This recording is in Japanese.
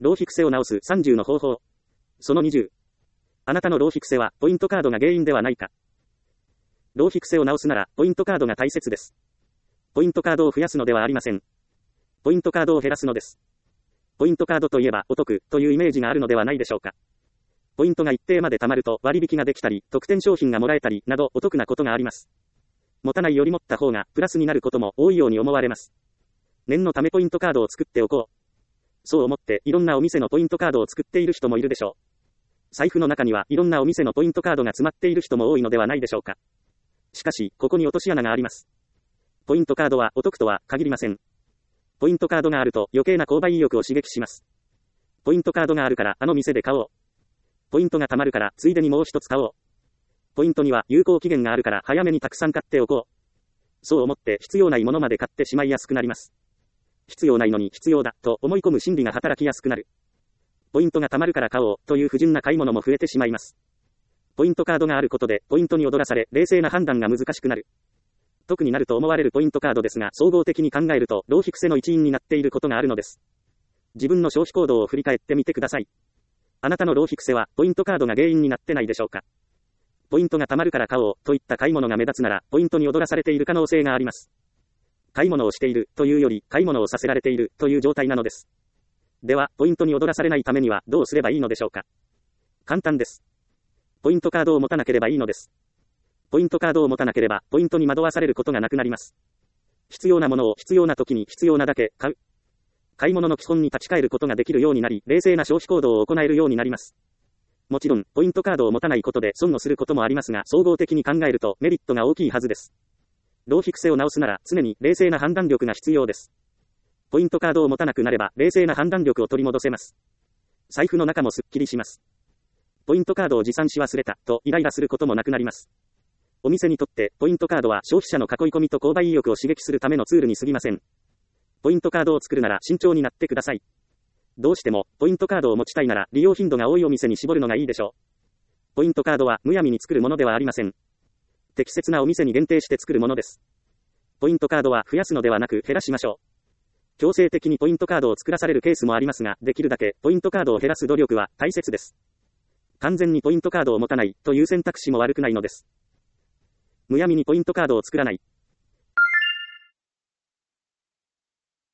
浪費癖を直す30の方法。その20。あなたの浪費癖はポイントカードが原因ではないか。浪費癖を直すならポイントカードが大切です。ポイントカードを増やすのではありません。ポイントカードを減らすのです。ポイントカードといえばお得というイメージがあるのではないでしょうか。ポイントが一定まで貯まると割引ができたり、特典商品がもらえたりなどお得なことがあります。持たないより持った方がプラスになることも多いように思われます。念のためポイントカードを作っておこう。そう思っていろんなお店のポイントカードを作っている人もいるでしょう。財布の中にはいろんなお店のポイントカードが詰まっている人も多いのではないでしょうか。しかし、ここに落とし穴があります。ポイントカードはお得とは限りません。ポイントカードがあると余計な購買意欲を刺激します。ポイントカードがあるからあの店で買おう。ポイントが貯まるからついでにもう一つ買おう。ポイントには有効期限があるから早めにたくさん買っておこう。そう思って必要ないものまで買ってしまいやすくなります。必要ないのに必要だと思い込む心理が働きやすくなる。ポイントが貯まるから買おうという不純な買い物も増えてしまいます。ポイントカードがあることでポイントに踊らされ冷静な判断が難しくなる。特になると思われるポイントカードですが総合的に考えると浪費癖の一因になっていることがあるのです。自分の消費行動を振り返ってみてください。あなたの浪費癖はポイントカードが原因になってないでしょうか。ポイントが貯まるから買おうといった買い物が目立つならポイントに踊らされている可能性があります。買い物をしているというより買い物をさせられているという状態なのです。では、ポイントに踊らされないためにはどうすればいいのでしょうか。簡単です。ポイントカードを持たなければいいのです。ポイントカードを持たなければポイントに惑わされることがなくなります。必要なものを必要な時に必要なだけ買う。買い物の基本に立ち返ることができるようになり、冷静な消費行動を行えるようになります。もちろん、ポイントカードを持たないことで損をすることもありますが、総合的に考えるとメリットが大きいはずです。浪費癖を直すなら常に冷静な判断力が必要です。ポイントカードを持たなくなれば冷静な判断力を取り戻せます。財布の中もすっきりします。ポイントカードを持参し忘れたとイライラすることもなくなります。お店にとってポイントカードは消費者の囲い込みと購買意欲を刺激するためのツールに過ぎません。ポイントカードを作るなら慎重になってください。どうしてもポイントカードを持ちたいなら利用頻度が多いお店に絞るのがいいでしょう。ポイントカードはむやみに作るものではありません。適切なお店に限定して作るものです。ポイントカードは増やすのではなく減らしましょう。強制的にポイントカードを作らされるケースもありますが、できるだけポイントカードを減らす努力は大切です。完全にポイントカードを持たないという選択肢も悪くないのです。むやみにポイントカードを作らない。